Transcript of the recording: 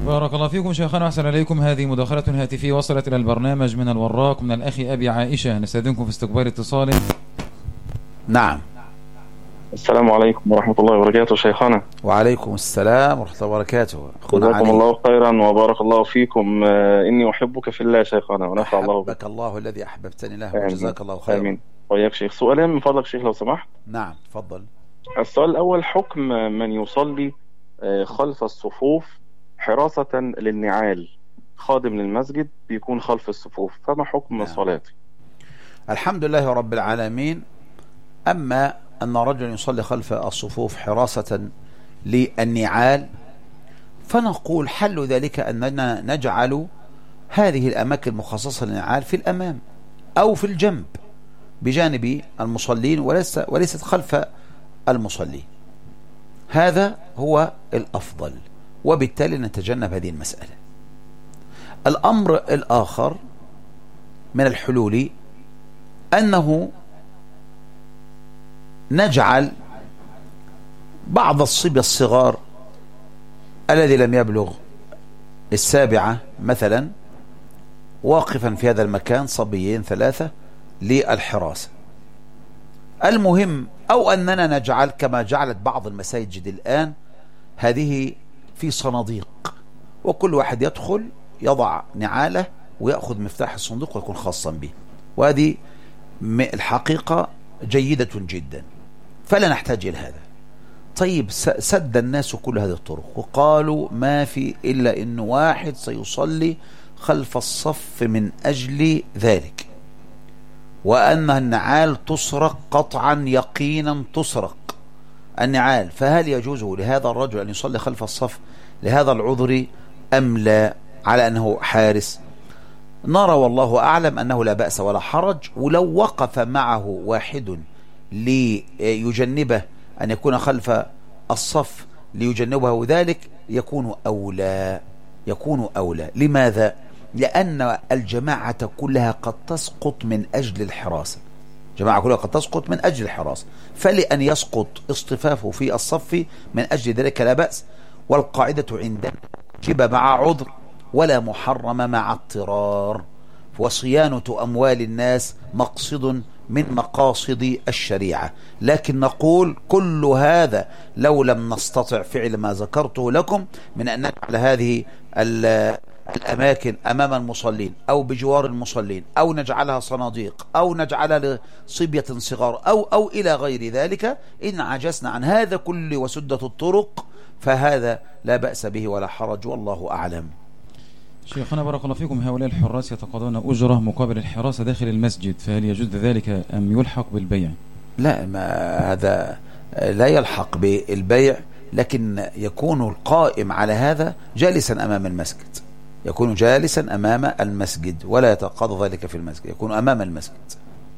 بارك الله فيكم شيخنا وأحسن إليكم. هذه مداخلة هاتفية وصلت إلى البرنامج من الوراق من الأخ أبي عائشة. نستأذنكم في استقبال اتصال. نعم. السلام عليكم ورحمة الله وبركاته شيخنا. وعليكم السلام ورحمة الله وبركاته. جزاكم الله خيرا وبارك الله فيكم. إني أحبك في الله شيخنا ونفع الله بك. أحبك الله الذي أحببتني له وجزاك الله خيرا. آمين. وياك شيخ. سؤالين من فضلك شيخ لو سمحت. نعم تفضل. السؤال الأول: حكم من يصلي خلف الصفوف حراسة للنعال، خادم للمسجد بيكون خلف الصفوف، فما حكم صلاته؟ الحمد لله رب العالمين. أما أن رجل يصلي خلف الصفوف حراسة للنعال فنقول حل ذلك أننا نجعل هذه الأماكن المخصصة للنعال في الأمام أو في الجنب بجانب المصلين وليست خلف المصلين. هذا هو الأفضل، وبالتالي نتجنب هذه المسألة. الأمر الآخر من الحلول أنه نجعل بعض الصبية الصغار الذي لم يبلغ 7 مثلا واقفا في هذا المكان، صبيين 3 للحراسة. المهم أو أننا نجعل كما جعلت بعض المساجد الآن هذه في صناديق، وكل واحد يدخل يضع نعاله ويأخذ مفتاح الصندوق ويكون خاصا به، وهذه الحقيقة جيدة جدا، فلا نحتاج إلى هذا. طيب سد الناس كل هذه الطرق وقالوا ما في إلا إن واحد سيصلي خلف الصف من أجل ذلك، وأن النعال تسرق قطعا يقينا، تسرق النعال، فهل يجوز لهذا الرجل أن يصلي خلف الصف لهذا العذر أم لا، على أنه حارس؟ نرى والله أعلم أنه لا بأس ولا حرج، ولو وقف معه واحد ليجنبه أن يكون خلف الصف ليجنبه ذلك يكون أولى، يكون أولى. لماذا؟ لأن الجماعة كلها قد تسقط من أجل الحراسة، جماعة كلها قد تسقط من أجل الحراسة، فلأن يسقط اصطفافه في الصف من أجل ذلك لا بأس. والقاعدة عندنا جب مع عذر ولا محرم مع اضطرار، وصيانة أموال الناس مقصد من مقاصد الشريعة. لكن نقول كل هذا لو لم نستطع فعل ما ذكرته لكم من أن نجعل هذه الأماكن أمام المصلين أو بجوار المصلين أو نجعلها صناديق أو نجعلها لصبية صغار أو إلى غير ذلك، إن عجزنا عن هذا كله وسدة الطرق فهذا لا بأس به ولا حرج، والله أعلم. شيخنا بارك الله فيكم، هؤلاء الحراس يتقاضون أجرة مقابل الحراسة داخل المسجد، فهل يجوز ذلك أم يلحق بالبيع؟ لا، ما هذا لا يلحق بالبيع، لكن يكون القائم على هذا جالسا أمام المسجد، يكون جالسا أمام المسجد ولا يتقاضى ذلك في المسجد، يكون أمام المسجد.